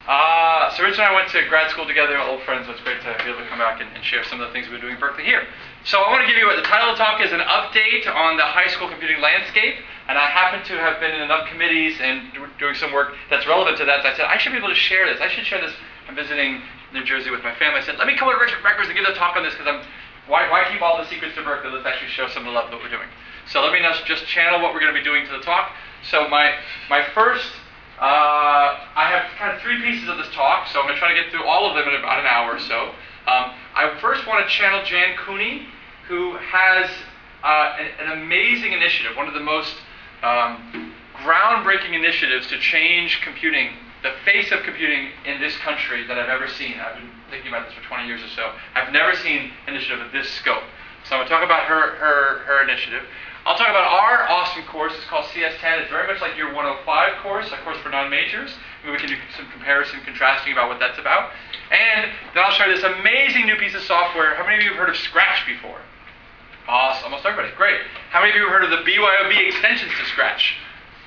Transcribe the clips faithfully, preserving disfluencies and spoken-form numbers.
Uh, so Rich and I went to grad school together, old friends, so it's great to be able to come back and, and share some of the things we've been doing at Berkeley here. So I want to give you, what the title of the talk is, an update on the high school computing landscape, and I happen to have been in enough committees and do, doing some work that's relevant to that, so I said, I should be able to share this. I should share this. I'm visiting New Jersey with my family. I said, let me come over to Richard Records and give a talk on this, because I'm, why, why keep all the secrets to Berkeley? Let's actually show some of the love that we're doing. So let me now just channel what we're going to be doing to the talk. So my, my first Uh, I have kind of three pieces of this talk, so I'm going to try to get through all of them in about an hour or so. Um, I first want to channel Jan Cooney, who has uh, an, an amazing initiative, one of the most um, groundbreaking initiatives to change computing, the face of computing in this country that I've ever seen. I've been thinking about this for twenty years or so. I've never seen an initiative of this scope. So I'm going to talk about her, her, her initiative. I'll talk about our awesome course. It's called C S ten. It's very much like your one oh five course, a course for non-majors. Maybe we can do some comparison, contrasting about what that's about. And then I'll show you this amazing new piece of software. How many of you have heard of Scratch before? Awesome. Almost everybody. Great. How many of you have heard of the B Y O B extensions to Scratch?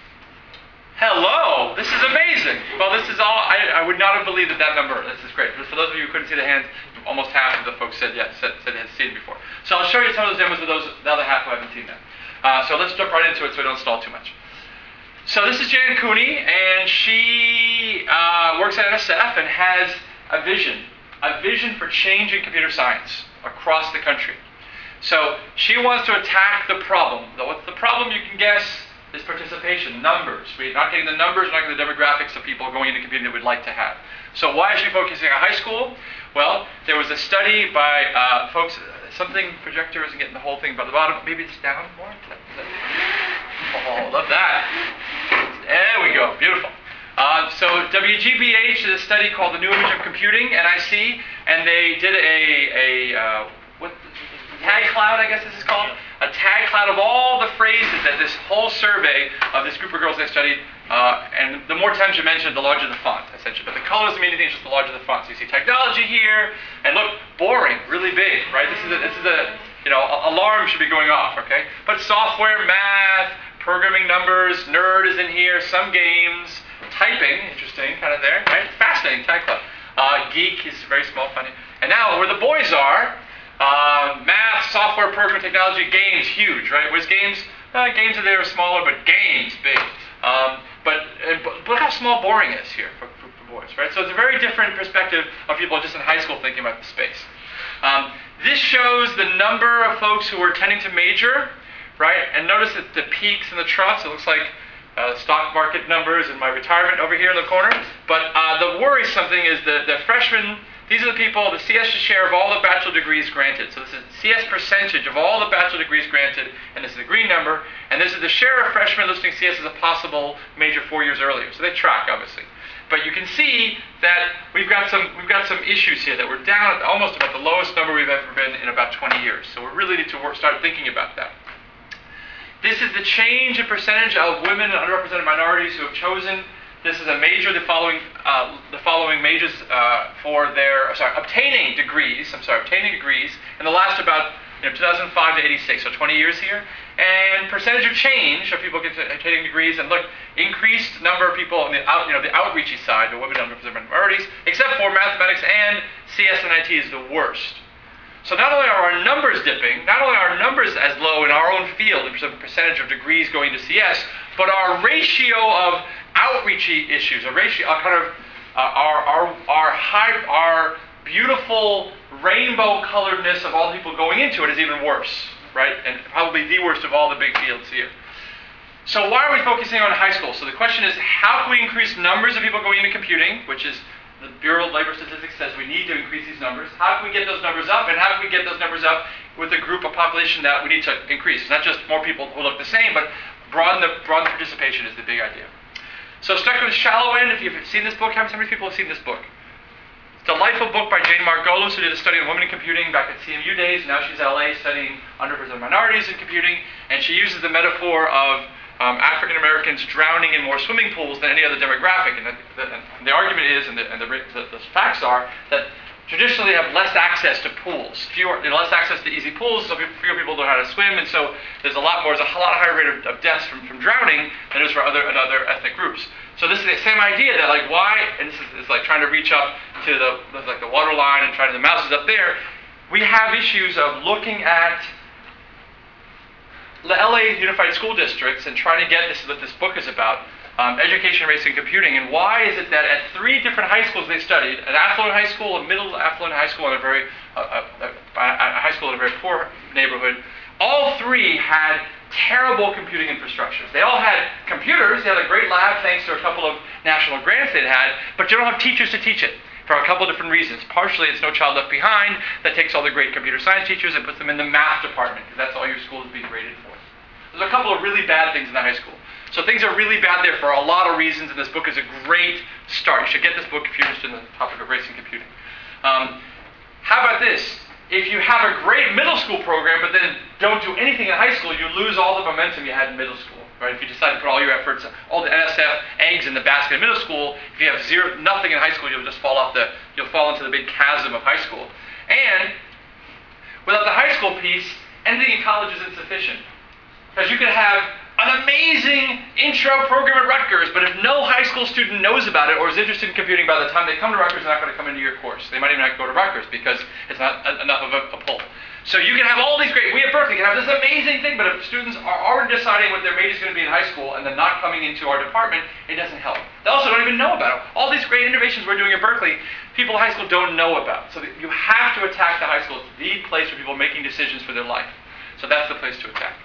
Hello! This is amazing. Well, this is all, I, I would not have believed that that number. This is great. For those of you who couldn't see the hands, almost half of the folks said yes, said, said they had seen it before. So I'll show you some of those demos with those, the other half who haven't seen them. Uh, so let's jump right into it so I don't stall too much. So this is Jan Cooney, and she uh, works at N S F and has a vision, a vision for changing computer science across the country. So she wants to attack the problem. What's the problem? You can guess is participation, numbers. We're not getting the numbers, we're not getting the demographics of people going into computing that we'd like to have. So why is she focusing on high school? Well, there was a study by uh, folks, something projector isn't getting the whole thing, but the bottom, maybe it's down more. Oh, love that. There we go, beautiful. Uh, so W G B H is a study called The New Image of Computing, N I C, and they did a, a uh, what, tag cloud, I guess this is called, a tag cloud of all the phrases that this whole survey of this group of girls they studied, uh, and the more times you mention it, the larger the font, essentially. But the color doesn't mean anything, it's just the larger the font. So you see technology here, and look, boring, really big, right? This is a, this is a, you know, alarm should be going off, okay? But software, math, programming numbers, nerd is in here, some games, typing, interesting, kind of there, right? Fascinating, tag cloud. Uh, geek is very small, funny. And now where the boys are, Uh, math, software, programming, technology, games, huge, right? Whereas games, uh, games are there are smaller, but games, big. Um, but, uh, but look how small boring is here for, for, for boys, right? So it's a very different perspective of people just in high school thinking about the space. Um, this shows the number of folks who are tending to major, right? And notice that the peaks and the troughs, it looks like uh, stock market numbers and my retirement over here in the corner. But uh, the worrisome thing is the, the freshmen. These are the people, the C S share of all the bachelor degrees granted. So this is C S percentage of all the bachelor degrees granted, and this is the green number, and this is the share of freshmen listing C S as a possible major four years earlier. So they track, obviously. But you can see that we've got some we've got some issues here that we're down at almost about the lowest number we've ever been in about twenty years. So we really need to work, start thinking about that. This is the change in percentage of women and underrepresented minorities who have chosen. This is a major, the following, uh, the following majors uh, for their, sorry, obtaining degrees, I'm sorry, obtaining degrees in the last about, you know, two thousand five to eighty-six, so twenty years here. And percentage of change of people getting obtaining degrees, and look, increased number of people on the out, you know, the outreachy side, the women and underrepresented minorities, except for mathematics and C S and I T is the worst. So not only are our numbers dipping, not only are our numbers as low in our own field in terms of percentage of degrees going to C S, but our ratio of outreachy issues, a ratio, a kind of uh, our our our high, our beautiful rainbow coloredness of all the people going into it is even worse, right? And probably the worst of all the big fields here. So why are we focusing on high school? So the question is, how can we increase numbers of people going into computing, which is the Bureau of Labor Statistics says we need to increase these numbers. How can we get those numbers up, and how can we get those numbers up with a group of population that we need to increase? Not just more people who look the same, but broaden the broaden the participation is the big idea. So starting with Shallow End, if you've seen this book, how many people have seen this book? It's a delightful book by Jane Margolis, who did a study on women in computing back at C M U days. Now she's at L A studying underrepresented minorities in computing, and she uses the metaphor of um, African Americans drowning in more swimming pools than any other demographic. And the, the, and the argument is, and, the, and the, the, the facts are, that traditionally have less access to pools, fewer, you know, less access to easy pools, so fewer people know how to swim, and so there's a lot more, there's a lot higher rate of, of deaths from, from drowning than there is for other, other ethnic groups. So this is the same idea that like why, and this is it's like trying to reach up to the like the water line and trying to, the mouse is up there. We have issues of looking at the L A Unified School Districts and trying to get, this is what this book is about, um, education, race, and computing. And why is it that at three different high schools they studied, an affluent high school, a middle affluent high school, and a very uh, a, a, a high school in a very poor neighborhood, all three had terrible computing infrastructures. They all had computers, they had a great lab thanks to a couple of national grants they'd had, but you don't have teachers to teach it for a couple of different reasons. Partially it's No Child Left Behind that takes all the great computer science teachers and puts them in the math department, because that's all your school is being graded for. There's a couple of really bad things in the high school. So things are really bad there for a lot of reasons, and this book is a great start. You should get this book if you're interested in the topic of race and computing. Um, how about this? If you have a great middle school program, but then don't do anything in high school, you lose all the momentum you had in middle school. Right? If you decide to put all your efforts, all the N S F eggs in the basket in middle school, if you have zero, nothing in high school, you'll just fall off the, you'll fall into the big chasm of high school. And without the high school piece, anything in college is insufficient. Because you can have an amazing intro program at Rutgers, but if no high school student knows about it or is interested in computing, by the time they come to Rutgers, they're not going to come into your course. They might even not go to Rutgers because it's not enough of a, a pull. So you can have all these great, we at Berkeley can have this amazing thing, but if students are already deciding what their major is going to be in high school and then not coming into our department, it doesn't help. They also don't even know about it. All these great innovations we're doing at Berkeley, people in high school don't know about. So you have to attack the high school. It's the place for people making decisions for their life. So that's the place to attack.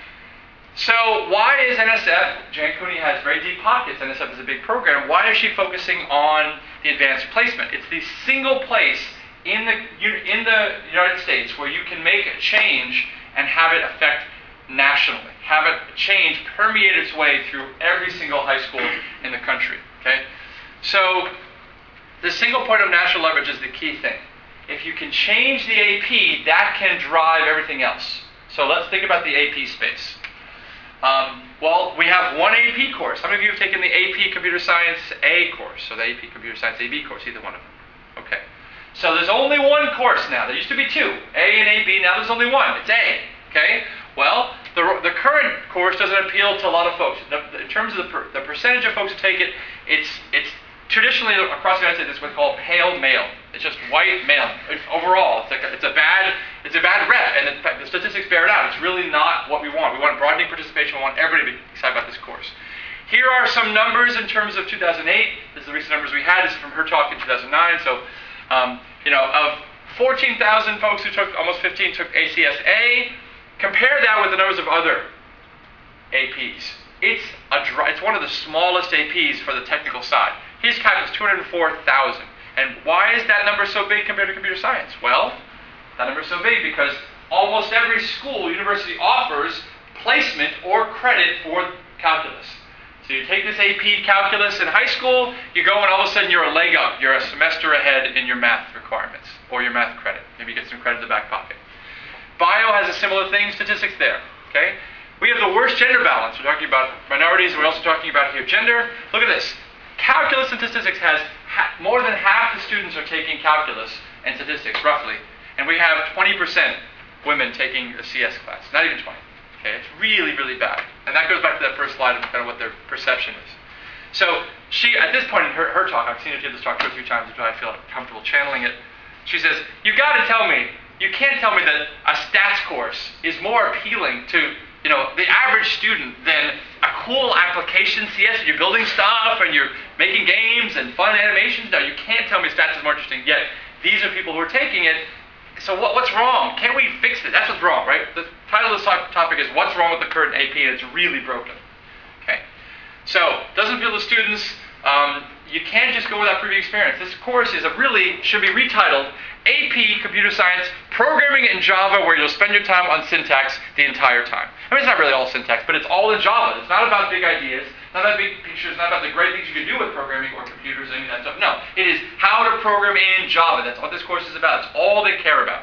So why is N S F, Jan Cooney has very deep pockets, N S F is a big program, why is she focusing on the advanced placement? It's the single place in the, in the United States where you can make a change and have it affect nationally. Have it change permeate its way through every single high school in the country. Okay? So the single point of national leverage is the key thing. If you can change the A P, that can drive everything else. So let's think about the A P space. Um, well, we have one A P course. How many of you have taken the A P Computer Science A course, or the A P Computer Science A B course, either one of them? Okay. So there's only one course now. There used to be two, A and A B, now there's only one. It's A, okay? Well, the, the current course doesn't appeal to a lot of folks. The, the, in terms of the, per, the percentage of folks who take it, it's, it's traditionally across the United States, it's what's called pale male. It's just white male. It's, overall, it's, like a, it's, a bad, it's a bad rep, and in fact, the statistics bear it out. It's really not what we want. We want broadening participation. We want everybody to be excited about this course. Here are some numbers in terms of two thousand eight. This is the recent numbers we had. This is from her talk in two thousand nine. So, um, you know, of fourteen thousand folks who took, almost fifteen took A C S A. Compare that with the numbers of other A Ps. It's, a, it's one of the smallest A Ps for the technical side. His cap is two hundred four thousand. And why is that number so big compared to computer science? Well, that number is so big because almost every school, university offers placement or credit for calculus. So you take this A P calculus in high school, you go and all of a sudden you're a leg up. You're a semester ahead in your math requirements or your math credit. Maybe you get some credit in the back pocket. Bio has a similar thing, statistics there. Okay? We have the worst gender balance. We're talking about minorities, and we're also talking about here gender. Look at this. Calculus and statistics has ha more than half the students are taking calculus and statistics, roughly. And we have twenty percent women taking a C S class. Not even twenty. Okay, it's really, really bad. And that goes back to that first slide of kind of what their perception is. So she, at this point in her, her talk, I've seen her give this talk two or three times, which I feel comfortable channeling it. She says, you got to tell me, you can't tell me that a stats course is more appealing to, you know, the average student than a cool application C S where you're building stuff and you're making games and fun animations. No, you can't tell me stats is more interesting, yet these are people who are taking it. So what, what's wrong? Can we fix it? That's what's wrong, right? The title of this topic is What's Wrong with the Current A P, and it's really broken. Okay. So, doesn't appeal to students. Um, you can't just go without previous experience. This course is a really, should be retitled A P Computer Science Programming in Java, where you'll spend your time on syntax the entire time. I mean, it's not really all syntax, but it's all in Java. It's not about big ideas, not about big pictures, not about the great things you can do with programming or computers, any of that stuff. No, it is how to program in Java. That's what this course is about. It's all they care about.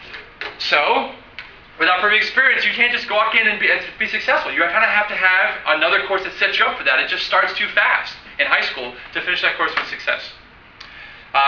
So, without previous experience, you can't just walk in and be, and be successful. You kind of have to have another course that sets you up for that. It just starts too fast in high school to finish that course with success. Um,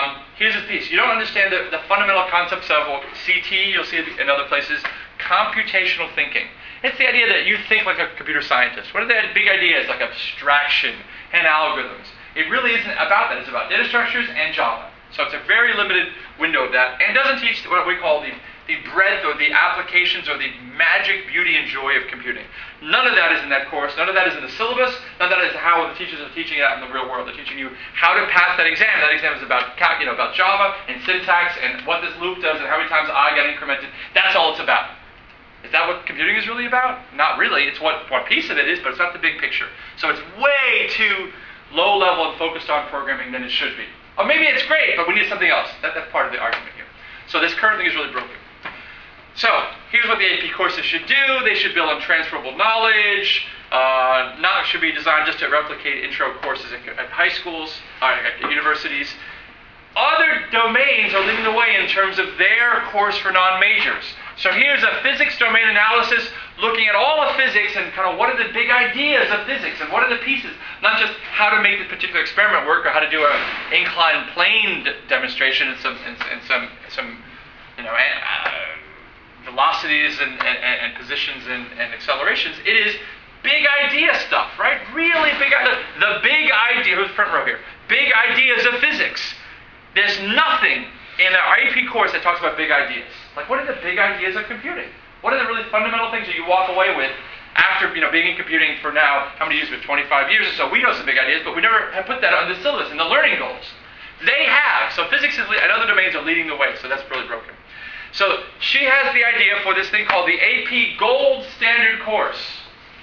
here's this piece. You don't understand the, the fundamental concepts of well, C T, you'll see it in other places, computational thinking. It's the idea that you think like a computer scientist. What are the big ideas like abstraction and algorithms? It really isn't about that. It's about data structures and Java. So it's a very limited window of that, and doesn't teach what we call the, the breadth or the applications or the magic, beauty, and joy of computing. None of that is in that course. None of that is in the syllabus. None of that is how the teachers are teaching it out in the real world. They're teaching you how to pass that exam. That exam is about, you know, about Java and syntax and what this loop does and how many times I got incremented. That's all it's about. Is that what computing is really about? Not really. It's what, what piece of it is, but it's not the big picture. So it's way too low level and focused on programming than it should be. Or maybe it's great, but we need something else. That, that's part of the argument here. So this current thing is really broken. So here's what the A P courses should do. They should build on transferable knowledge. Uh, not should be designed just to replicate intro courses at, at high schools, uh, at universities. Other domains are leading the way in terms of their course for non-majors. So here's a physics domain analysis looking at all of physics and kind of what are the big ideas of physics and what are the pieces, not just how to make this particular experiment work or how to do an inclined plane demonstration and some, and, and some, some you know, uh, velocities and, and, and positions and, and accelerations. It is big idea stuff, right? Really big idea. The big idea, who's front row here? Big ideas of physics. There's nothing in our A P course that talks about big ideas. Like, what are the big ideas of computing? What are the really fundamental things that you walk away with after, you know, being in computing for now, how many years? With twenty-five years or so, we know some big ideas, but we never have put that on the syllabus and the learning goals. They have. So physics is, and other domains are leading the way, so that's really broken. So she has the idea for this thing called the A P Gold Standard course.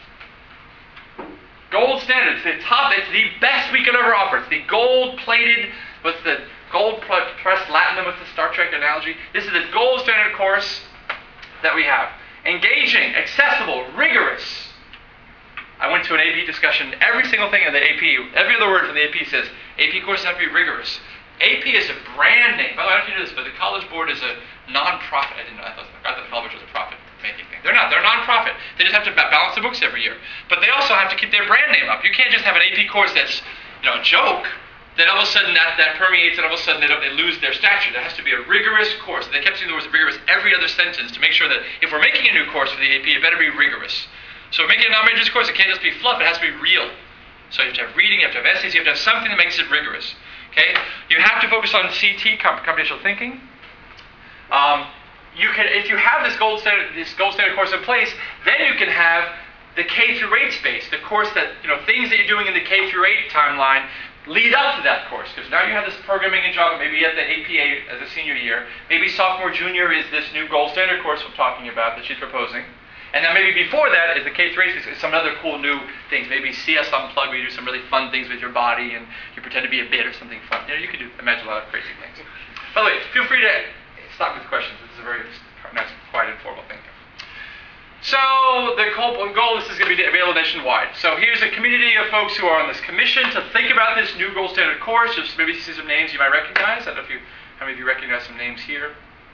Gold Standard. It's the top, it's the best we could ever offer. It's the gold-plated, what's the gold pressed latinum, what's the Star Trek analogy? This is the gold standard course that we have. Engaging, accessible, rigorous. I went to an A P discussion. Every single thing in the A P, every other word from the A P says, A P courses have to be rigorous. A P is a brand name. By the way, I don't know if you know this, but the College Board is a non-profit. I didn't know. I thought, I thought the college was a profit-making thing. They're not. They're a non-profit. They just have to balance the books every year. But they also have to keep their brand name up. You can't just have an A P course that's, you know, a joke. Then all of a sudden that, that permeates, and all of a sudden they, don't, they lose their stature. There has to be a rigorous course. And they kept saying the words rigorous every other sentence to make sure that if we're making a new course for the A P, it better be rigorous. So we're making a non-majors course, it can't just be fluff, it has to be real. So you have to have reading, you have to have essays, you have to have something that makes it rigorous. Okay? You have to focus on C T, computational thinking. Um, you can, if you have this gold standard, this gold standard course in place, then you can have the K through eight space, the course that, you know, things that you're doing in the K through eight timeline lead up to that course, because now you have this programming in Java, maybe at the A P A as a senior year, maybe sophomore, junior is this new gold standard course we're talking about that she's proposing, and then maybe before that is the K through eight, some other cool new things, maybe C S Unplugged, where you do some really fun things with your body and you pretend to be a bit or something fun. You know, you could do, imagine a lot of crazy things. By the way, feel free to stop with questions. This is a very nice, quiet, informal thing. So the goal, this is going to be available nationwide. So here's a community of folks who are on this commission to think about this new gold standard course. Just maybe see some names you might recognize. I don't know if you, how many of you recognize some names here.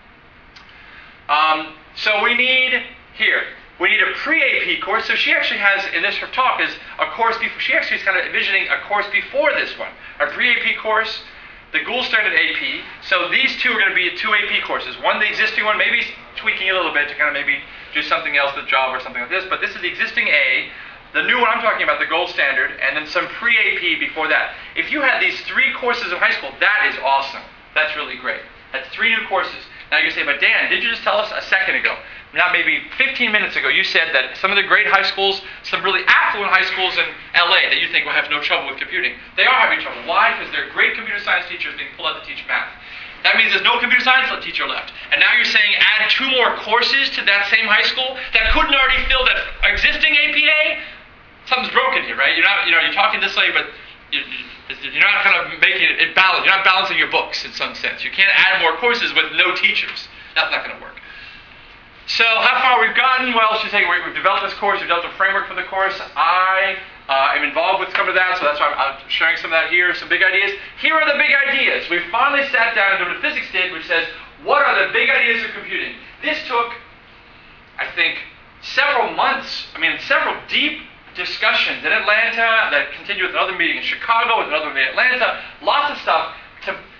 Um, so we need here, we need a pre-A P course. So she actually has, in this her talk, is a course before, she actually is kind of envisioning a course before this one. A pre-A P course, the gold standard A P. So these two are going to be two A P courses. One, the existing one, maybe tweaking it a little bit to kind of maybe do something else with Java or something like this, but this is the existing A, the new one I'm talking about, the gold standard, and then some pre-A P before that. If you had these three courses in high school, that is awesome. That's really great. That's three new courses. Now you say, but Dan, did you just tell us a second ago, not maybe fifteen minutes ago, you said that some of the great high schools, some really affluent high schools in L A that you think will have no trouble with computing, they are having trouble. Why? Because they're great computer science teachers being pulled out to teach math. That means there's no computer science teacher left. And now you're saying add two more courses to that same high school that couldn't already fill that existing A P A? Something's broken here, right? You're not, you know, you're talking this way, but you're not kind of making it balance. You're not balancing your books in some sense. You can't add more courses with no teachers. That's not going to work. So how far we've gotten? Well, she's saying we've developed this course. We've developed a framework for the course. I Uh, I'm involved with some of that, so that's why I'm, I'm sharing some of that here, some big ideas. Here are the big ideas. We finally sat down and did what physics did, which says, what are the big ideas of computing? This took, I think, several months, I mean, several deep discussions in Atlanta that continued with another meeting in Chicago, with another meeting in Atlanta, lots of stuff to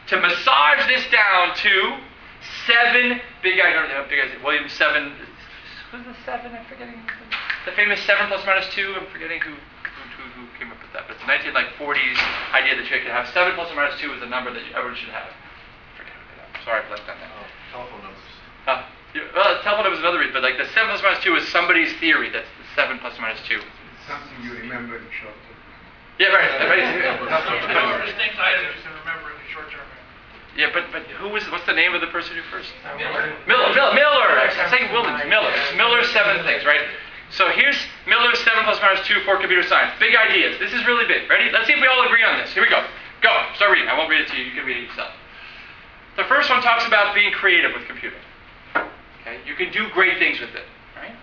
to massage this down to seven big ideas. I don't know how big ideas. William seven. Who's the seven? I'm forgetting. The famous seven plus or minus two. I'm forgetting who who, who came up with that. But it's a nineteen forties idea that you could have seven plus or minus two is a number that everyone should have. I forget who did that. Sorry, I blanked on that. Oh, telephone numbers. Uh, yeah, well, telephone number is another reason, but like the seven plus or minus two is somebody's theory. That's the seven plus or minus two. It's something you remember in short term. Yeah, right. right. More distinct items to remember in the short term. Yeah, but but who was? What's the name of the person who first? Miller. Miller. Miller. Miller. I'm saying Williams. Miller. It's Miller's seven things, right? So here's Miller's seven plus minus two for computer science. Big ideas. This is really big. Ready? Let's see if we all agree on this. Here we go. Go. Start reading. I won't read it to you. You can read it yourself. The first one talks about being creative with computing. Okay, you can do great things with it, right?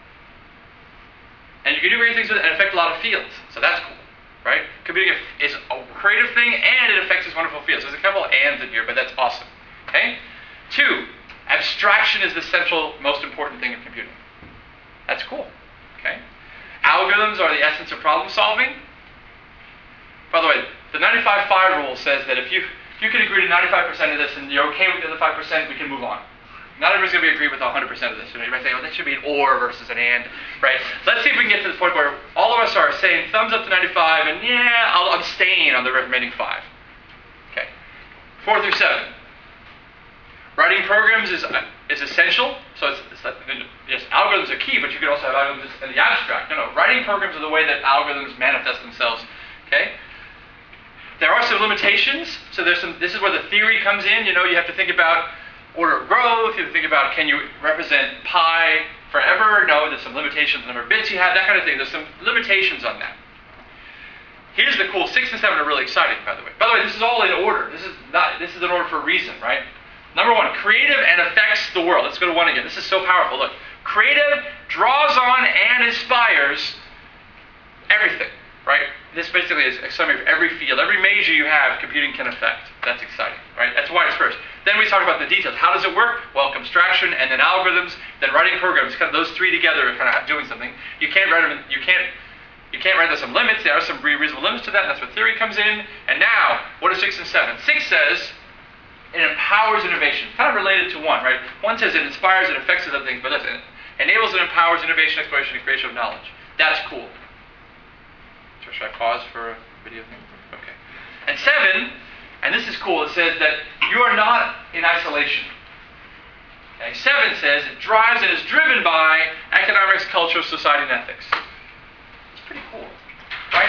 And you can do great things with it and affect a lot of fields. So that's cool. Right? Computing is a creative thing and it affects these wonderful fields. There's a couple of ands in here, but that's awesome. Okay? Two, abstraction is the central, most important thing in computing. That's cool. Okay? Algorithms are the essence of problem solving. By the way, the ninety-five five rule says that if you if you can agree to ninety-five percent of this and you're okay with the other five percent, we can move on. Not everyone's going to be agree with one hundred percent of this. You know, you might say, oh, that should be an or versus an and, right? Let's see if we can get to the point where all of us are saying thumbs up to ninety-five and yeah, I'll abstain on the remaining five. Okay. Four through seven. Writing programs is uh, is essential. So it's, it's like, yes, algorithms are key, but you could also have algorithms in the abstract. No, no. Writing programs are the way that algorithms manifest themselves. Okay. There are some limitations. So there's some. This is where the theory comes in. You know, you have to think about order of growth, you have to think about can you represent pi forever? No, there's some limitations on the number of bits you have, that kind of thing. There's some limitations on that. Here's the cool, six and seven are really exciting, by the way. By the way, this is all in order. This is not this is in order for a reason, right? Number one, creative and affects the world. Let's go to one again. This is so powerful. Look, creative draws on and inspires everything, right? This basically is a summary of every field, every major you have, computing can affect. That's exciting, right? That's why it's first. Then we talk about the details. How does it work? Well, abstraction, and then algorithms, then writing programs. Kind of those three together are kind of doing something. You can't write them. You can't. You can't write. There's some limits. There are some reasonable limits to that. And that's where theory comes in. And now, what are six and seven? Six says it empowers innovation. Kind of related to one, right? One says it inspires, it affects other things, but listen, it enables and empowers innovation, exploration, and creation of knowledge. That's cool. So should I pause for a video thing? Okay. And seven. And this is cool, it says that you are not in isolation. Okay. Seven says it drives and is driven by economics, culture, society, and ethics. It's pretty cool, right?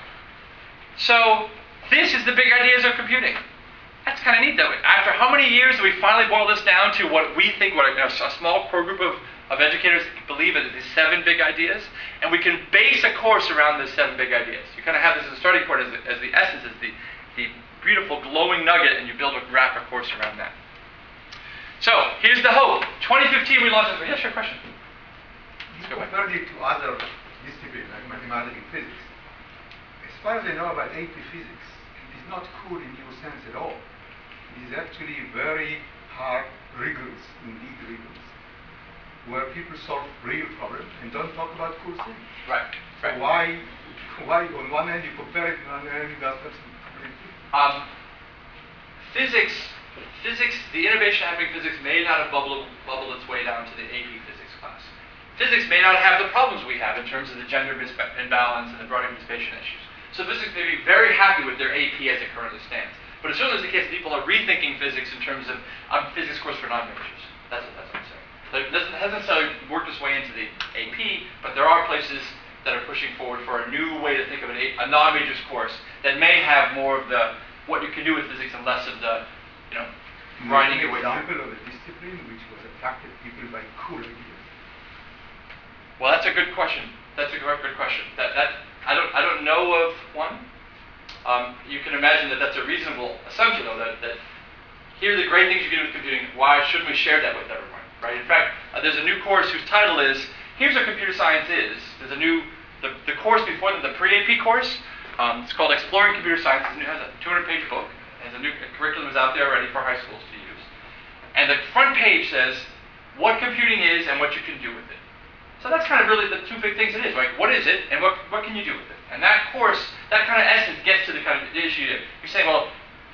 So this is the big ideas of computing. That's kind of neat that way. After how many years do we finally boil this down to what we think, what a, a small core group of, of educators believe are these seven big ideas, and we can base a course around those seven big ideas. You kind of have this as a starting point, as the, as the essence, as the, the beautiful glowing nugget, and you build a wrap a course around that. So here's the hope. twenty fifteen we launched this. Yeah, sure, question. You compared it to other disciplines like mathematics and physics. As far as I know about A P physics, it is not cool in your sense at all. It is actually very hard, rigorous, indeed rigorous, where people solve real problems and don't talk about cool things. Right. So right. why, why on one hand you compare it, on the other hand you don't? Um, physics, physics, the innovation happening in physics may not have bubbled, bubbled its way down to the A P physics class. Physics may not have the problems we have in terms of the gender imbalance and the broad participation issues. So physics may be very happy with their A P as it currently stands. But it certainly is the case that people are rethinking physics in terms of um, physics course for non-majors. That's what, that's what I'm saying. It doesn't, hasn't necessarily worked its way into the A P, but there are places that are pushing forward for a new way to think of an a, a non-majors course that may have more of the what you can do with physics and less of the, you know, grinding your way down. An example of a discipline which was attracted people by cool ideas. Well, that's a good question. That's a good, good question. That that I don't I don't know of one. Um, you can imagine that that's a reasonable assumption, though. That that here are the great things you can do with computing. Why shouldn't we share that with everyone? Right? In fact, uh, there's a new course whose title is "Here's What Computer Science Is." There's a new the the course before them, the pre-A P course. Um, it's called Exploring Computer Science. It has a two hundred page book. It has a new a curriculum is out there already for high schools to use. And the front page says what computing is and what you can do with it. So that's kind of really the two big things it is. Like, what is it and what, what can you do with it? And that course, that kind of essence gets to the kind of issue. You're saying, well,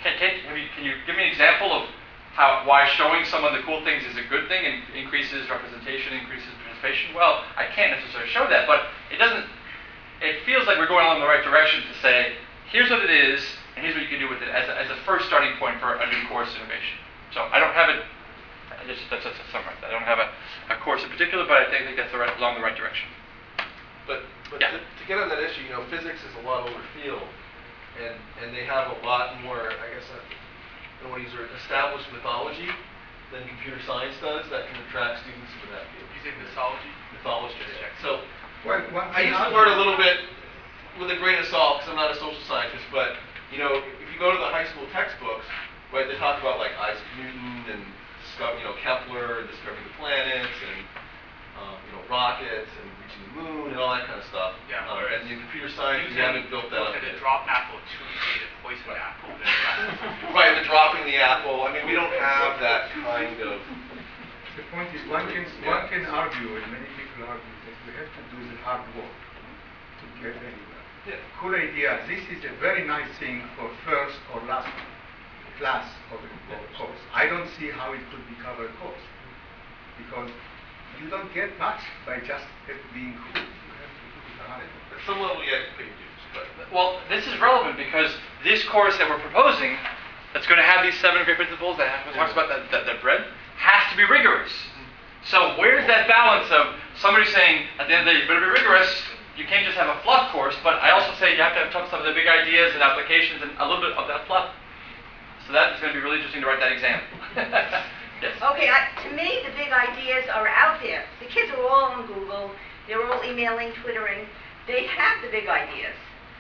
can, can, have you, can you give me an example of how, why showing someone the cool things is a good thing and increases representation, increases participation? Well, I can't necessarily show that, but it doesn't, it feels like we're going in the right direction to say, here's what it is, and here's what you can do with it as a, as a first starting point for a new course innovation. So I don't have it, I just, that's just a summary. I don't have a, a course in particular, but I think, I think that's the right, along the right direction. But, but Yeah. to, to get on that issue, you know, physics is a lot older field, and, and they have a lot more, I guess, I don't want to use the word established mythology than computer science does that can attract students into that field. You say mythology? Mythology. Just check. So Well, one I thing use the I'll- word a little bit with a grain of salt because I'm not a social scientist, but you know, if you go to the high school textbooks, right, they talk about like Isaac Newton and discover, you know, Kepler and discovering the planets and um, you know, rockets and reaching the moon and all that kind of stuff. Yeah, Um, whereas and in computer science, we haven't built that up Look at yet. a drop apple, Tuesday, the poison apple. Right, the dropping the apple. I mean, we don't have that kind of. The point is, one can, one can argue, and many people argue, that we have to do the hard work to get anywhere. Yeah. Cool idea. This is a very nice thing for first or last class of a, of a course. I don't see how it could become a course, because you don't get much by just it being cool. You have to do the hard work. At some level, you have to pay dues, but. Well, this is relevant because this course that we're proposing, that's going to have these seven great principles that talks about that, that, that bread, has to be rigorous. So where's that balance of somebody saying, at the end of the day, you better be rigorous, you can't just have a fluff course, but I also say you have to have some of the big ideas and applications and a little bit of that fluff. So that is going to be really interesting to write that exam. Yes. Okay, I, to me, the big ideas are out there. The kids are all on Google. They're all emailing, twittering. They have the big ideas.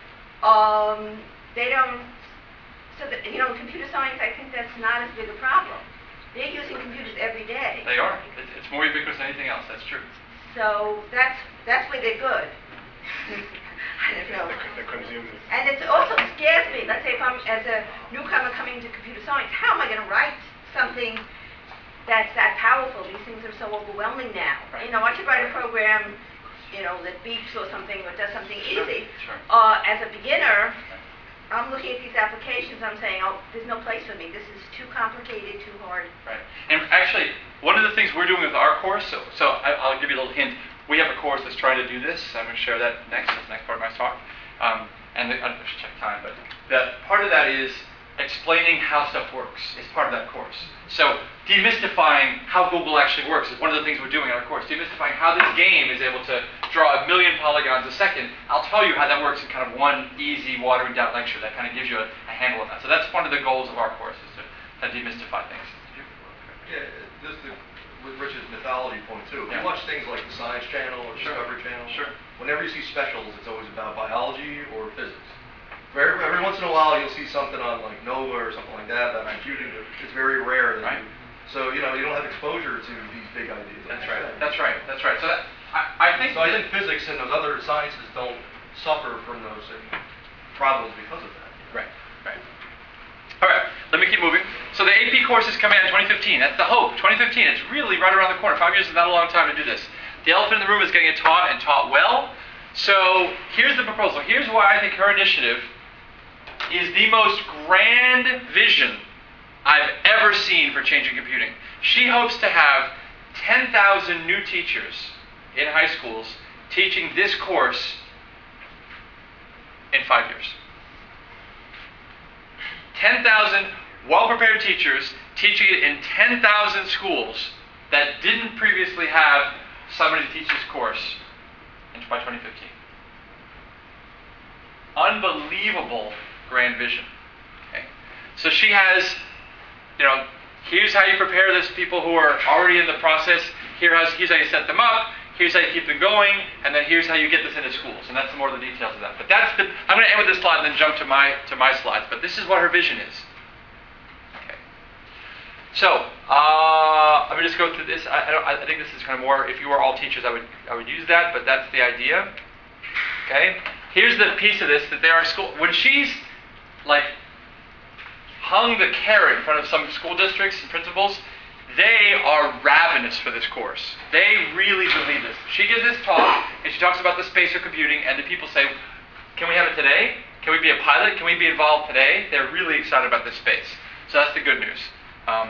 Um, they don't, so that, you know, in computer science, I think that's not as big a problem. They're using computers every day. They are. It's, it's more ubiquitous than anything else. That's true. So that's, that's where they're good. I don't know. They consume this. And it also scares me. Let's say if I'm, as a newcomer coming to computer science, how am I going to write something that's that powerful? These things are so overwhelming now. Right. You know, I could write a program, you know, that beeps or something or does something easy. Sure. Uh, as a beginner, I'm looking at these applications, I'm saying, oh, there's no place for me. This is too complicated, too hard. Right. And actually, one of the things we're doing with our course, so, so I, I'll give you a little hint. We have a course that's trying to do this. I'm going to share that next. That's the next part of my talk. Um, and the, I should check time, but the, part of that is explaining how stuff works. Is part of that course. So demystifying how Google actually works is one of the things we're doing in our course. Demystifying how this game is able to draw a million polygons a second. I'll tell you how that works in kind of one easy, watering down lecture that kind of gives you a, a handle on that. So that's one of the goals of our course, is to, to demystify things. Yeah, just to, with Rich's mythology point too. If Yeah. you watch things like the Science Channel or Sure. Discovery Channel, Sure. whenever you see specials, it's always about biology or physics. Very, every once in a while, you'll see something on like Nova or something like that about computing. But it's very rare that Right. you. So you know you don't have exposure to these big ideas. like That's you right. said. That's right. That's right. So that, I, I think. So I think physics and those other sciences don't suffer from those uh, problems because of that. Right, right. All right, let me keep moving. So the A P course is coming out in twenty fifteen. That's the hope, twenty fifteen. It's really right around the corner. Five years is not a long time to do this. The elephant in the room is getting it taught and taught well. So here's the proposal. Here's why I think her initiative is the most grand vision I've ever seen for changing computing. She hopes to have ten thousand new teachers in high schools teaching this course in five years. ten thousand well-prepared teachers teaching it in ten thousand schools that didn't previously have somebody to teach this course in, by twenty fifteen. Unbelievable grand vision. Okay? So she has, you know, here's how you prepare this people who are already in the process. Here has, here's how you set them up. Here's how you keep them going, and then here's how you get this into schools, and that's some more of the details of that. But that's the. I'm going to end with this slide and then jump to my to my slides. But this is what her vision is. Okay. So uh, let me just go through this. I, I, don't, I think this is kind of more. If you were all teachers, I would I would use that. But that's the idea. Okay. Here's the piece of this that there are school when she's like hung the carrot in front of some school districts and principals. They are ravenous for this course. They really believe this. She gives this talk, and she talks about the space of computing, and the people say, can we have it today? Can we be a pilot? Can we be involved today? They're really excited about this space. So that's the good news. Um,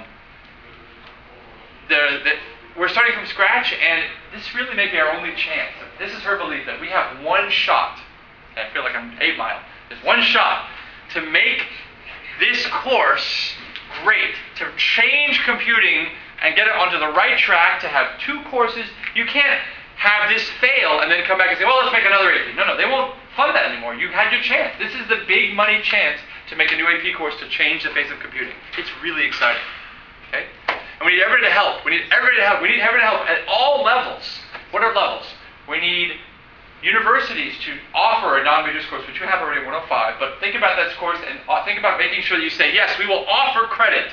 they're, they we're starting from scratch, and this really may be our only chance. This is her belief that we have one shot. I feel like I'm eight mile. There's one shot to make this course great, to change computing and get it onto the right track, to have two courses. You can't have this fail and then come back and say, well, let's make another A P. No, no, they won't fund that anymore. You had your chance. This is the big money chance to make a new A P course to change the face of computing. It's really exciting. Okay? And we need everybody to help. We need everybody to help. We need everybody to help at all levels. What are levels? We need universities to offer a non-majors course, which you have already at one oh five, but think about that course and think about making sure that you say, yes, we will offer credit.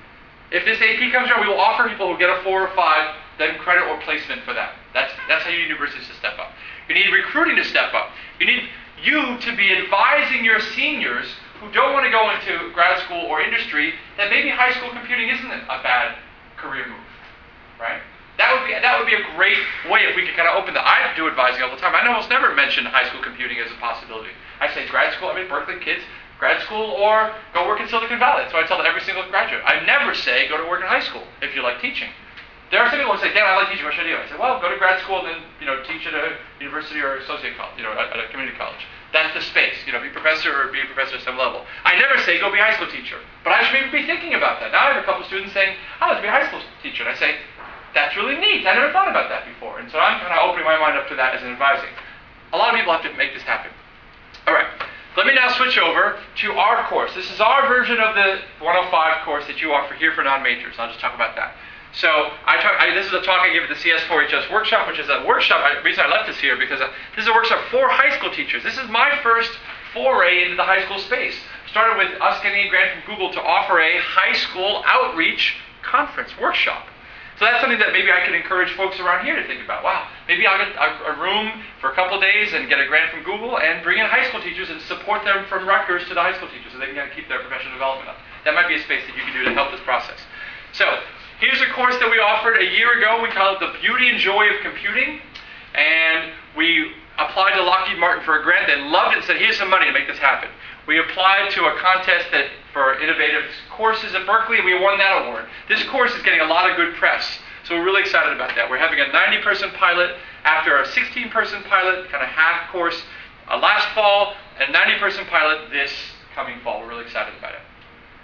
If this A P comes around, we will offer people who get a four or five, then credit or placement for that. That's, that's how you need universities to step up. You need recruiting to step up. You need you to be advising your seniors who don't want to go into grad school or industry that maybe high school computing isn't a bad career move, right? That would be that would be a great way if we could kind of open the. I do advising all the time. I almost never mention high school computing as a possibility. I say grad school. I mean Berkeley kids, grad school or go work in Silicon Valley. That's what I tell every single graduate. I never say go to work in high school if you like teaching. There are some people who say, Dan, I like teaching. What should I do? I say, well, go to grad school and then you know teach at a university or associate college, you know, at, at a community college. That's the space. You know, be a professor or be a professor at some level. I never say go be a high school teacher, but I should maybe be thinking about that. Now I have a couple students saying, I like to be a high school teacher, and I say, that's really neat. I never thought about that before, and so I'm kind of opening my mind up to that as an advising. A lot of people have to make this happen. All right. Let me now switch over to our course. This is our version of the one oh five course that you offer here for non-majors. I'll just talk about that. So I talk, I, this is a talk I give at the C S four H S workshop, which is a workshop. I, the reason I left this here because uh, this is a workshop for high school teachers. This is my first foray into the high school space. Started with us getting a grant from Google to offer a high school outreach conference workshop. So that's something that maybe I could encourage folks around here to think about. Wow, maybe I'll get a, a room for a couple of days and get a grant from Google and bring in high school teachers and support them from Rutgers to the high school teachers so they can kind of keep their professional development up. That might be a space that you can do to help this process. So here's a course that we offered a year ago. We call it The Beauty and Joy of Computing. And we applied to Lockheed Martin for a grant. They loved it and said, here's some money to make this happen. We applied to a contest that for innovative courses at Berkeley, and we won that award. This course is getting a lot of good press, so we're really excited about that. We're having a ninety person pilot after a sixteen person pilot, kind of half course, uh, last fall, and a ninety person pilot this coming fall. We're really excited about it.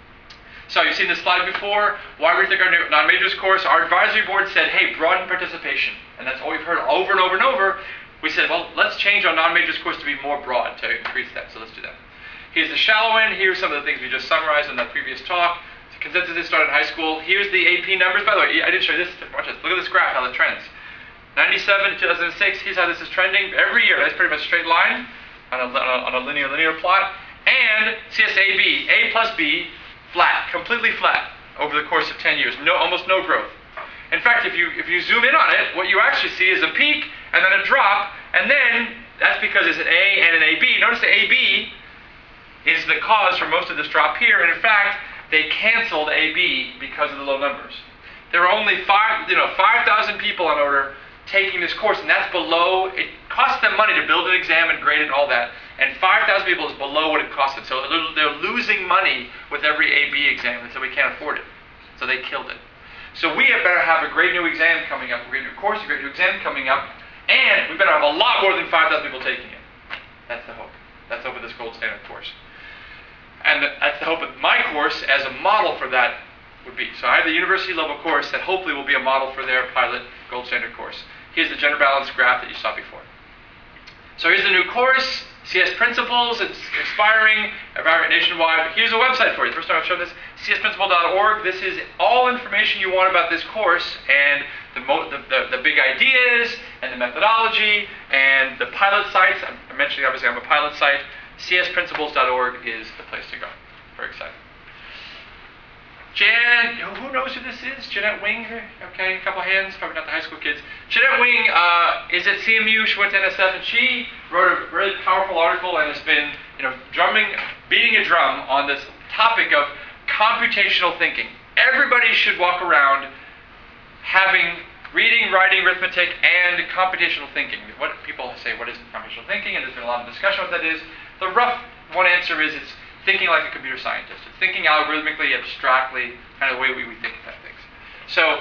So you've seen this slide before. Why we think our non-majors course, our advisory board said, hey, broaden participation. And that's all we've heard over and over and over. We said, well, let's change our non-majors course to be more broad, to increase that. So let's do that. Here's the shallow end. Here's some of the things we just summarized in that previous talk. The consensus is started in high school. Here's the A P numbers. By the way, I didn't show you this. Watch this. Look at this graph, how it trends. ninety-seven to two thousand six, here's how this is trending. Every year, that's pretty much a straight line on a, on a, on a linear, linear plot. And C S A B, A plus B, flat, completely flat over the course of ten years. No, almost no growth. In fact, if you, if you zoom in on it, what you actually see is a peak and then a drop, and then that's because there's an A and an A B. Notice the A B is the cause for most of this drop here, and in fact, they canceled A B because of the low numbers. There are only five, you know, five thousand people on order taking this course, and that's below, it costs them money to build an exam and grade it and all that, and five thousand people is below what it costed. So they're, they're losing money with every A B exam, and so we can't afford it. So they killed it. So we had better have a great new exam coming up, a great new course, a great new exam coming up, and we better have a lot more than five thousand people taking it. That's the hope. That's the hope of this gold standard course. And that's the hope of my course as a model for that would be. So I have the university level course that hopefully will be a model for their pilot gold standard course. Here's the gender balance graph that you saw before. So here's the new course, C S Principles. It's expiring, environment nationwide. Here's a website for you. First time I've shown this, C S principle dot org. This is all information you want about this course and the, mo the, the, the big ideas and the methodology and the pilot sites. I'm mentioning obviously I'm a pilot site. C S principles dot org is the place to go. Very exciting. Jan, who knows who this is? Jeanette Wing, okay, a couple hands, probably not the high school kids. Jeanette Wing uh, is at C M U, she went to N S F, and she wrote a really powerful article and has been, you know, drumming, beating a drum on this topic of computational thinking. Everybody should walk around having reading, writing, arithmetic, and computational thinking. What people say, what is computational thinking? And there's been a lot of discussion what that is. The rough one answer is it's thinking like a computer scientist. It's thinking algorithmically, abstractly, kind of the way we, we think about things. So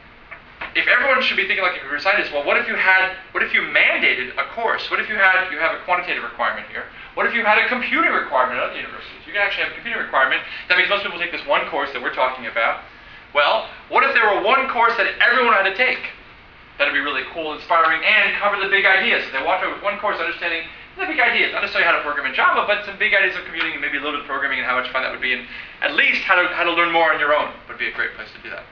if everyone should be thinking like a computer scientist, well, what if you had, what if you mandated a course? What if you had, you have a quantitative requirement here. What if you had a computing requirement at other universities? You can actually have a computing requirement. That means most people take this one course that we're talking about. Well, what if there were one course that everyone had to take? That'd be really cool, inspiring, and cover the big ideas. So they walk away with one course understanding the big ideas, not necessarily how to program in Java, but some big ideas of computing and maybe a little bit of programming and how much fun that would be, and at least how to, how to learn more on your own would be a great place to do that.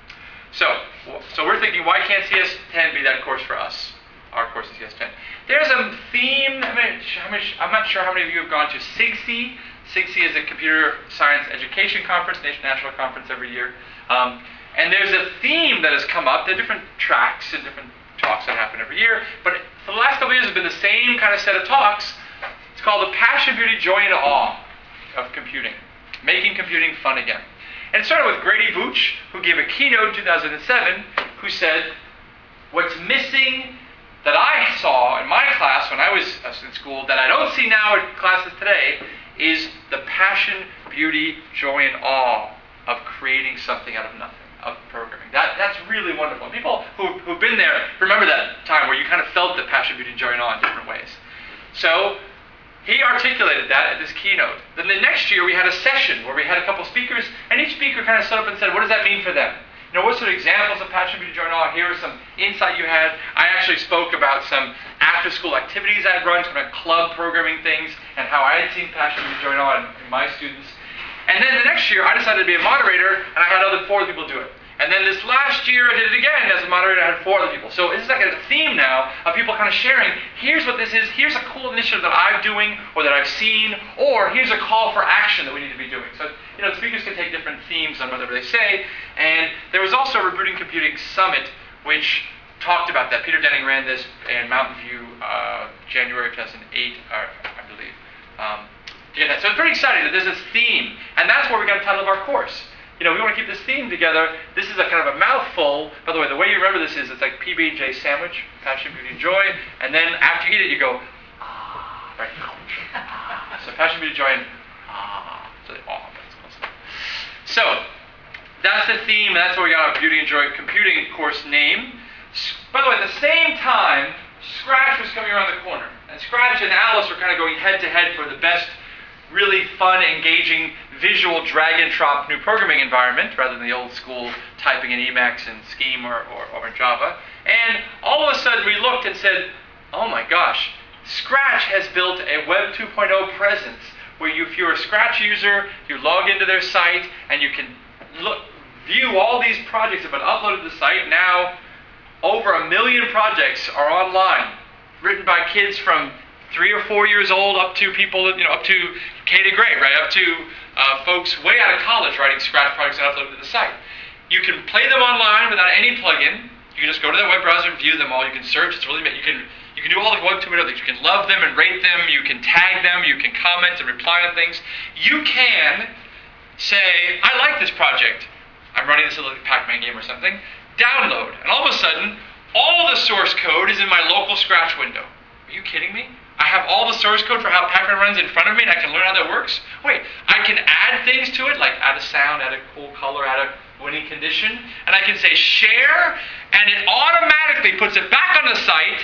So, so we're thinking, why can't C S ten be that course for us? Our course is C S ten. There's a theme, I mean, how many, I'm not sure how many of you have gone to S I G S E. S I G S E is a computer science education conference, national conference every year. Um, and there's a theme that has come up. There are different tracks and different talks that happen every year. But for the last couple of years, it's been the same kind of set of talks. It's called The Passion, Beauty, Joy, and Awe of Computing. Making computing fun again. And it started with Grady Booch, who gave a keynote in two thousand seven, who said, what's missing that I saw in my class when I was in school that I don't see now in classes today is the passion, beauty, joy, and awe of creating something out of nothing, of programming. That, that's really wonderful. And people who, who've been there remember that time where you kind of felt the passion, beauty, joy, and awe in different ways. So he articulated that at this keynote. Then the next year we had a session where we had a couple speakers, and each speaker kind of stood up and said, what does that mean for them? You know, what sort of examples of passion, beauty, joy, and awe? Here are some insight you had. I actually spoke about some after-school activities I'd run, some club programming things, and how I had seen passion, beauty, joy, and awe in, in my students. And then the next year, I decided to be a moderator, and I had other four people do it. And then this last year, I did it again as a moderator. I had four other people. So this is like a theme now of people kind of sharing, here's what this is, here's a cool initiative that I'm doing, or that I've seen, or here's a call for action that we need to be doing. So, you know, speakers can take different themes on whatever they say. And there was also a Rebooting Computing Summit, which talked about that. Peter Denning ran this in Mountain View, uh, January of two thousand eight, or, I believe. Um, to get that. So it's pretty exciting that there's this theme, and that's where we got the title of our course. You know, we want to keep this theme together. This is a kind of a mouthful. By the way, the way you remember this is it's like P B and J sandwich, passion, beauty, and joy, and then after you eat it, you go, ah, right? So passion, beauty, joy, and ah. So, oh, that's close. So that's the theme, and that's where we got our Beauty and Joy Computing course name. By the way, at the same time, Scratch was coming around the corner, and Scratch and Alice were kind of going head to head for the best, really fun, engaging, visual drag and drop new programming environment rather than the old school typing in Emacs and Scheme or, or, or in Java. And all of a sudden we looked and said, oh my gosh, Scratch has built a Web two point oh presence where you, if you're a Scratch user, you log into their site and you can look, view all these projects that have been uploaded to the site. Now over a million projects are online, written by kids from three or four years old up to people, you know, up to K to grade, right? Up to uh, folks way out of college writing Scratch projects and uploading to the site. You can play them online without any plugin. You can just go to their web browser and view them all. You can search. It's really, you can you can do all the Web two point oh things. You can love them and rate them. You can tag them. You can comment and reply on things. You can say, I like this project. I'm running this little Pac-Man game or something. Download. And all of a sudden, all the source code is in my local Scratch window. Are you kidding me? I have all the source code for how Pac-Man runs in front of me, and I can learn how that works? Wait, I can add things to it, like add a sound, add a cool color, add a winning condition, and I can say share, and it automatically puts it back on the site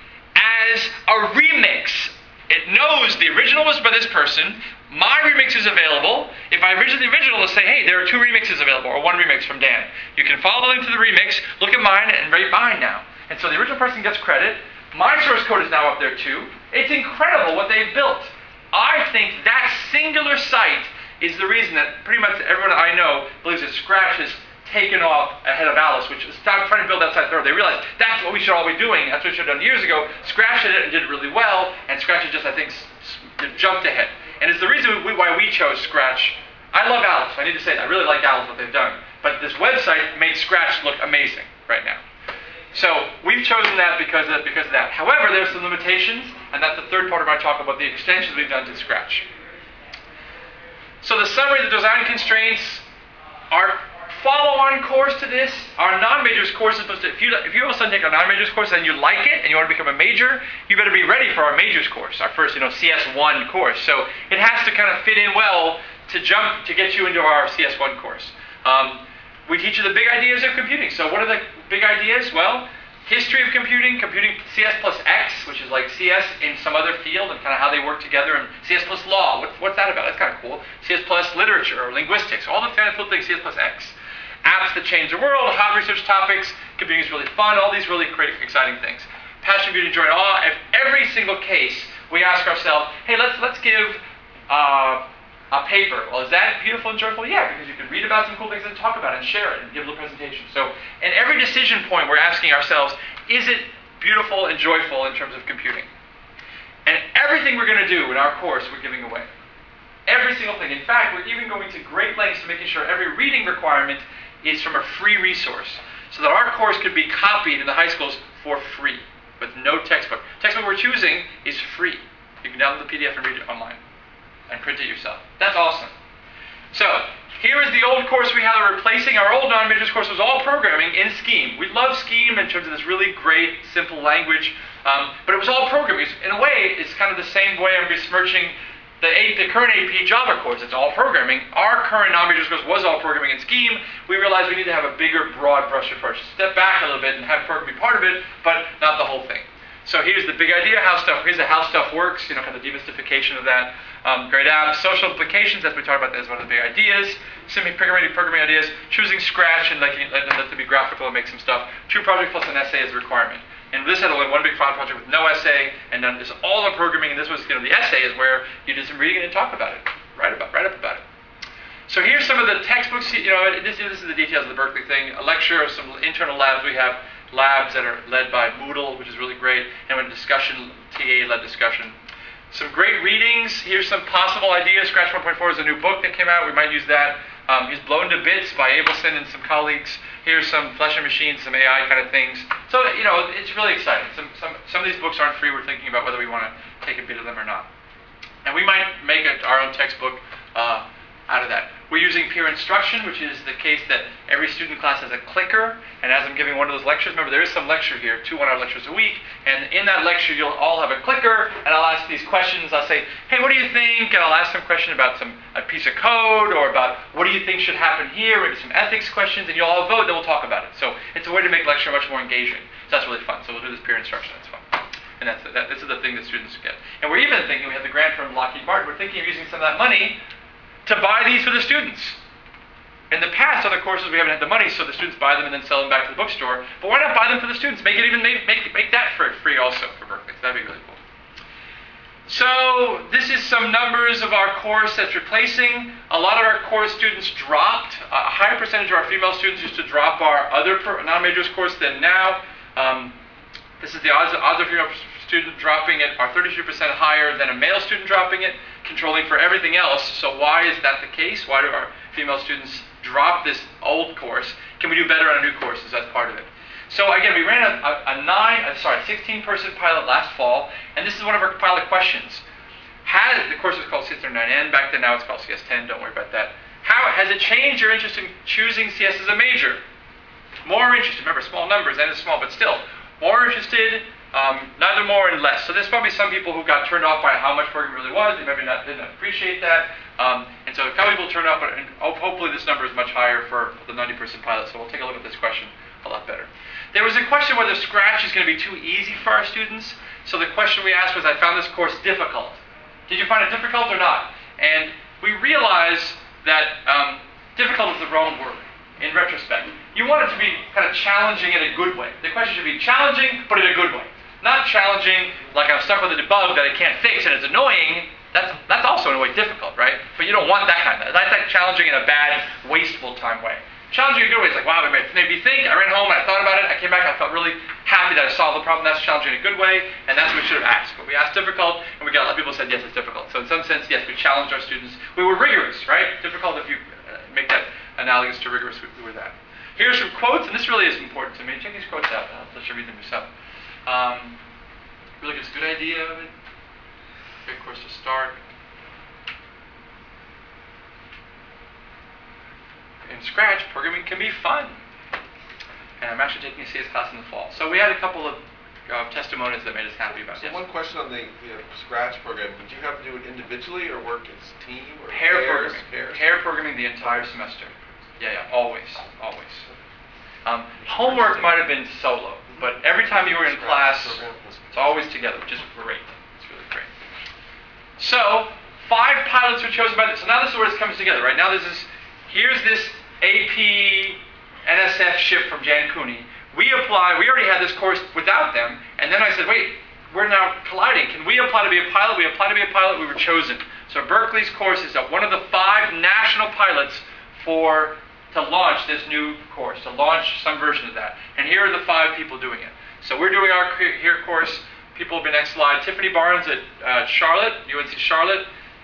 as a remix. It knows the original was by this person, my remix is available. If I original the original, it'll say, hey, there are two remixes available, or one remix from Dan. You can follow the link to the remix, look at mine, and rate mine now. And so the original person gets credit. My source code is now up there too. It's incredible what they've built. I think that singular site is the reason that pretty much everyone I know believes that Scratch has taken off ahead of Alice, which stopped trying to build that site third. They realized that's what we should all be doing. That's what we should have done years ago. Scratch did it and did it really well, and Scratch has just, I think, jumped ahead. And it's the reason we, why we chose Scratch. I love Alice. I need to say that. I really like Alice, what they've done. But this website made Scratch look amazing right now. So we've chosen that because of, because of that. However, there's some limitations, and that's the third part of my talk about the extensions we've done to Scratch. So the summary, the design constraints are follow-on course to this. Our non-majors course is supposed to, if you, if you all of a sudden take a non-majors course and you like it and you want to become a major, you better be ready for our majors course, our first, you know, C S one course. So it has to kind of fit in well to jump, to get you into our C S one course. Um, we teach you the big ideas of computing. So what are the big ideas? Well, history of computing, computing C S plus X, which is like C S in some other field and kind of how they work together, and C S plus law. What's, what's that about? That's kind of cool. C S plus literature or linguistics, all the fancy things, C S plus X. Apps that change the world, hot research topics, computing is really fun, all these really great, exciting things. Passion, beauty, joy, all. If every single case, we ask ourselves, hey, let's, let's give uh, a paper. Well, is that beautiful and joyful? Yeah, because you can read about some cool things and talk about it and share it and give a little presentation. So in every decision point, we're asking ourselves, is it beautiful and joyful in terms of computing? And everything we're going to do in our course, we're giving away. Every single thing. In fact, we're even going to great lengths to making sure every reading requirement is from a free resource, so that our course could be copied in the high schools for free, with no textbook. Textbook we're choosing is free. You can download the P D F and read it online, and print it yourself. That's awesome. So, here is the old course we had replacing our old non-majors course. Was all programming in Scheme. We love Scheme in terms of this really great, simple language, um, but it was all programming. In a way, it's kind of the same way I'm besmirching The, A, the current A P Java course. It's all programming. Our current non-majors course was all programming and Scheme. We realized we need to have a bigger, broad brush approach. Step back a little bit and have programming be part of it, but not the whole thing. So here's the big idea, how stuff, here's the how stuff works, you know, kind of the demystification of that. Um, great apps, social implications, as we talked about, that is one of the big ideas. Simply programming, programming ideas, choosing Scratch and letting let them to be graphical and make some stuff. Two projects plus an essay is a requirement. And this had only one big final project with no essay, and then it's all in programming, and this was, you know, the essay is where you did some reading and talk about it, write about, write up about it. So here's some of the textbooks, you know, this, this is the details of the Berkeley thing. A lecture of some internal labs. We have labs that are led by Moodle, which is really great, and a discussion, T A-led discussion. Some great readings. Here's some possible ideas. Scratch one point four is a new book that came out. We might use that. Um, he's Blown to Bits by Abelson and some colleagues. Here's some Flesh and Machines, some A I kind of things. So, you know, it's really exciting. Some, some, some of these books aren't free. We're thinking about whether we want to take a bit of them or not. And we might make a, our own textbook uh, out of that. We're using peer instruction, which is the case that every student class has a clicker. And as I'm giving one of those lectures, remember there is some lecture here, two one-hour lectures a week. And in that lecture, you'll all have a clicker, and I'll ask these questions. I'll say, hey, what do you think? And I'll ask some question about some a piece of code, or about what do you think should happen here, maybe some ethics questions, and you'll all vote, then we'll talk about it. So it's a way to make lecture much more engaging. So that's really fun. So we'll do this peer instruction. That's fun. And that's that, this is the thing that students get. And we're even thinking, we have the grant from Lockheed Martin, we're thinking of using some of that money to buy these for the students. In the past, other courses, we haven't had the money, so the students buy them and then sell them back to the bookstore. But why not buy them for the students? Make it even make, make, make that for free also for Berkeley. So that'd be really cool. So this is some numbers of our course that's replacing. A lot of our course students dropped. A higher percentage of our female students used to drop our other non-majors course than now. Um, this is the odds of, odds of female student dropping it are thirty-two percent higher than a male student dropping it, controlling for everything else. So why is that the case? Why do our female students drop this old course? Can we do better on new courses? That's part of it. So again, we ran a, a, a nine, uh, sorry, sixteen person pilot last fall, and this is one of our pilot questions. Has, the course was called C S thirty-nine N back then, now it's called C S ten, don't worry about that. How, has it changed your interest in choosing C S as a major? More interested, remember small numbers, N is small, but still, more interested, um, neither more and less. So there's probably some people who got turned off by how much programming really was, they maybe not, didn't appreciate that. Um, and so a couple people turned off, but and hopefully this number is much higher for the ninety person pilot, so we'll take a look at this question a lot better. There was a question whether Scratch is going to be too easy for our students. So the question we asked was, I found this course difficult. Did you find it difficult or not? And we realized that um, difficult is the wrong word in retrospect. You want it to be kind of challenging in a good way. The question should be challenging, but in a good way. Not challenging like I'm stuck with a debug that I can't fix and it's annoying. That's, that's also in a way difficult, right? But you don't want that kind of, that's like challenging in a bad, wasteful time way. Challenging in a good way is like, wow, it made me think, I ran home, I thought about it, I came back, I felt really happy that I solved the problem. That's challenging in a good way, and that's what we should have asked. But we asked difficult, and we got a lot of people who said, yes, it's difficult. So in some sense, yes, we challenged our students. We were rigorous, right? Difficult, if you uh, make that analogous to rigorous, we, we were that. Here's some quotes, and this really is important to me. Check these quotes out, I'll let you read them yourself. Um, really gives a good idea of it. Great course to start. And in Scratch, programming can be fun. And I'm actually taking a C S class in the fall. So we had a couple of uh, testimonials that made us happy about it. So Yes. one question on the you know, Scratch program, did you have to do it individually or work as a team or Pair pairs? programming. Pairs? Pair programming the entire semester. Yeah, yeah, always, always. Um, homework might have been solo, but every time you were in Scratch class, program. it's always together, which is great. It's really great. So, five pilots were chosen by this. So now this is where it comes together, right? Now this is, here's this A P N S F ship from Jan Cooney. We apply, we already had this course without them, and then I said, wait, we're now colliding. Can we apply to be a pilot? We applied to be a pilot, we were chosen. So Berkeley's course is one of the five national pilots for to launch this new course, to launch some version of that. And here are the five people doing it. So we're doing our here course. People have been next slide. Tiffany Barnes at uh, Charlotte, U N C Charlotte.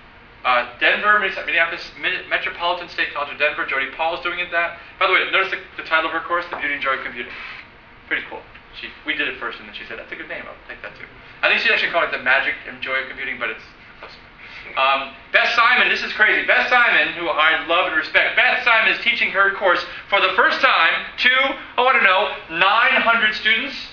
Uh, Denver, Minneapolis Metropolitan State College of Denver. Jody Paul is doing it that. By the way, notice the, the title of her course, The Beauty and Joy of Computing. Pretty cool. She, we did it first, and then she said, that's a good name. I'll take that too. I think she actually called it The Magic and Joy of Computing, but it's close. Um, Beth Simon, this is crazy. Beth Simon, who I love and respect, Beth Simon is teaching her course for the first time to, oh, I don't know, nine hundred students.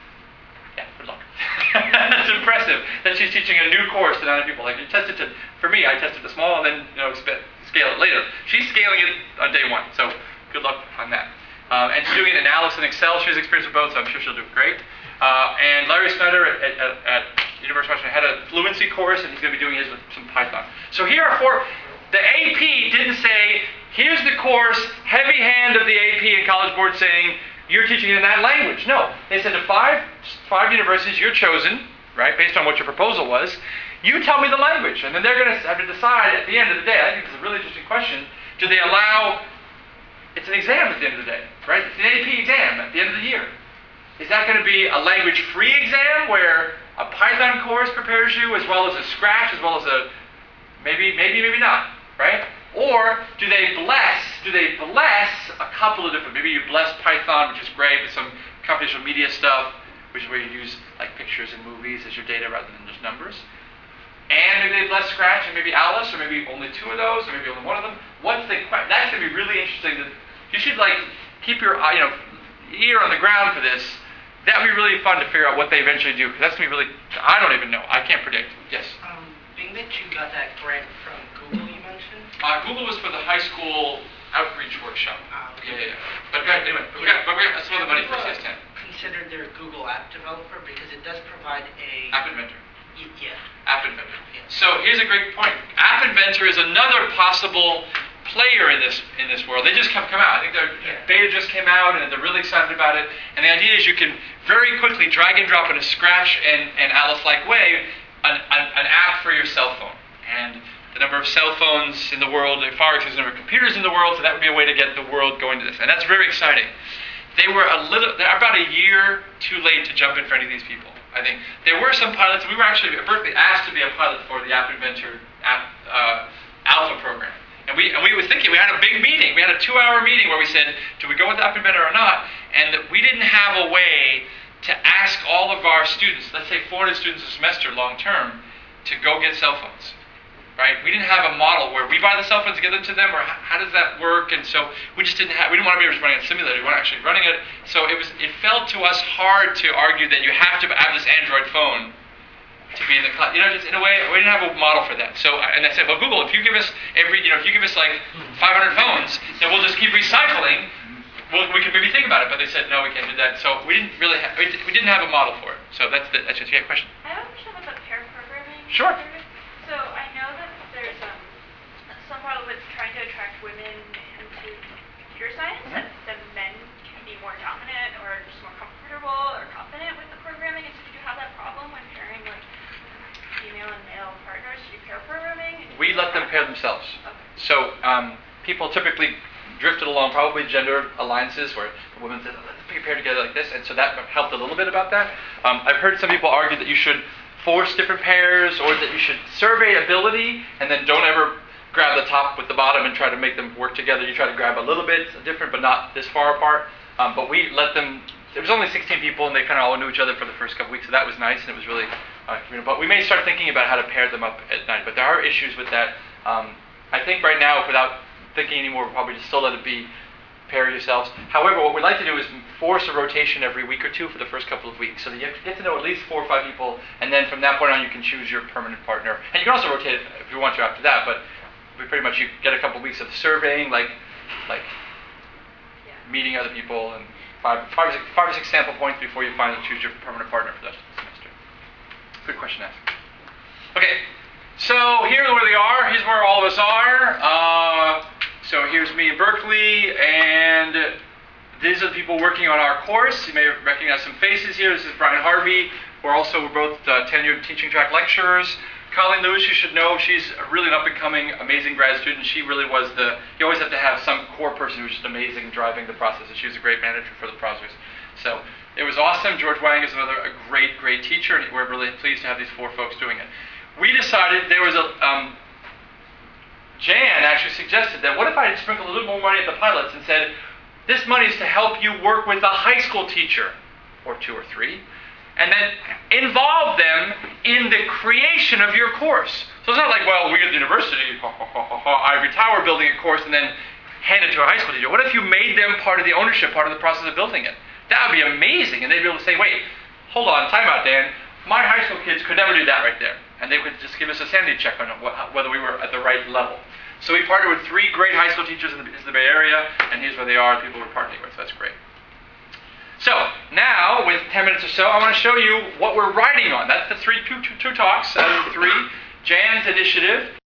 Yeah, good luck. That's impressive that she's teaching a new course to nine hundred people. Like you tested to, for me, I tested the small and then you know scale it later. She's scaling it on day one, so good luck on that. Um, and she's doing it in Alice and Excel. She has experience with both, so I'm sure she'll do great. Uh, and Larry Snyder at, at, at University of Washington had a fluency course, and he's going to be doing his with some Python. So here are four. The A P didn't say, here's the course, heavy hand of the A P and College Board saying, you're teaching in that language. No, they said to five, five universities, you're chosen, right, based on what your proposal was. You tell me the language, and then they're going to have to decide at the end of the day. I think this is a really interesting question. Do they allow, it's an exam at the end of the day, right? It's an A P exam at the end of the year. Is that going to be a language-free exam where a Python course prepares you as well as a Scratch, as well as a, maybe, maybe, maybe not, right? Or do they bless, do they bless a couple of different, maybe you bless Python, which is great, with some computational media stuff, which is where you use like pictures and movies as your data rather than just numbers. And maybe they bless Scratch and maybe Alice, or maybe only two of those, or maybe only one of them. What's the, that's going to be really interesting. To, you should like keep your you know, ear on the ground for this. That would be really fun to figure out what they eventually do, because that's going to be really, I don't even know. I can't predict. Yes? Um, being that you got that grant from Google you mentioned. Uh, Google was for the high school outreach workshop. Uh, Yeah, yeah, yeah. But go ahead, anyway, but we got, but we got some of the money for C S ten. Considered their Google app developer because it does provide a. App Inventor. Y- yeah. App Inventor. Yeah. So here's a great point. App Inventor is another possible player in this in this world. They just come come out. I think their Yeah. beta just came out, and they're really excited about it. And the idea is you can very quickly drag and drop in a Scratch and, and Alice-like way an, an, an app for your cell phone. And the number of cell phones in the world far exceeds the number of computers in the world, so that would be a way to get the world going to this. And that's very exciting. They were a little, they're about a year too late to jump in for any of these people. I think there were some pilots. We were actually at Berkeley asked to be a pilot for the App Inventor app, uh, Alpha program. And we, and we were thinking, we had a big meeting. We had a two-hour meeting where we said, do we go with App Inventor or not? And we didn't have a way to ask all of our students, let's say four hundred students a semester long-term, to go get cell phones. Right? We didn't have a model where we buy the cell phones and give them to them, or how, how does that work? And so we just didn't have, we didn't want to be just running a simulator, we weren't actually running it. So it was, it felt to us hard to argue that you have to have this Android phone to be in the class. You know, just in a way, we didn't have a model for that. So, and I said, well, Google, if you give us every, you know, if you give us like five hundred phones, then we'll just keep recycling. Well, we could maybe think about it, but they said, no, we can't do that. So we didn't really have, we didn't have a model for it. So that's the, that's just, yeah, question. I have a question about the pair programming. Sure. So I know that there's um, some problem with trying to attract women into computer science, Mm-hmm. and the men can be more dominant or just more comfortable or confident with the programming. And so did you have that problem when pairing like female and male partners to do pair programming? And We let them pair themselves. Okay. So um, people typically drifted along, probably gender alliances, where the women said, let's be paired together like this, and so that helped a little bit about that. Um, I've heard some people argue that you should force different pairs, or that you should survey ability, and then don't ever grab the top with the bottom and try to make them work together. You try to grab a little bit different, but not this far apart. Um, but we let them, it was only sixteen people, and they kind of all knew each other for the first couple weeks, so that was nice, and it was really, uh, you know, but we may start thinking about how to pair them up at night, but there are issues with that. Um, I think right now, without thinking anymore, we'll probably just still let it be, pair yourselves. However, what we'd like to do is force a rotation every week or two for the first couple of weeks, so that you get to know at least four or five people, and then from that point on you can choose your permanent partner. And you can also rotate it if you want to after that, but we pretty much, you get a couple of weeks of surveying, like, like Yeah. meeting other people, and five, five, or six, five or six sample points before you finally choose your permanent partner for the rest of the semester. Good question asked. Okay, so here's where they are. Here's where all of us are. Uh, so here's me in Berkeley, and these are the people working on our course. You may recognize some faces here. This is Brian Harvey. We're also we're both uh, tenured teaching track lecturers. Colleen Lewis, you should know, she's really an up-and-coming, amazing grad student. She really was the, you always have to have some core person who's just amazing driving the process, and she was a great manager for the process. So it was awesome. George Wang is another a great, great teacher, and we're really pleased to have these four folks doing it. We decided, there was a, um, Jan actually suggested that what if I had sprinkled a little more money at the pilots and said, this money is to help you work with a high school teacher, or two or three, and then involve them in the creation of your course. So it's not like, well, we at the university, ha, ha, ha, ha, ha, Ivory Tower building a course and then hand it to a high school teacher. What if you made them part of the ownership, part of the process of building it? That would be amazing. And they'd be able to say, wait, hold on, time out, Dan. My high school kids could never do that right there. And they would just give us a sanity check on whether we were at the right level. So we partnered with three great high school teachers in the, in the Bay Area, and here's where they are, the people we're partnering with. So that's great. So now, with ten minutes or so, I want to show you what we're writing on. That's the three, two, two, two talks out of the three. Jan's initiative.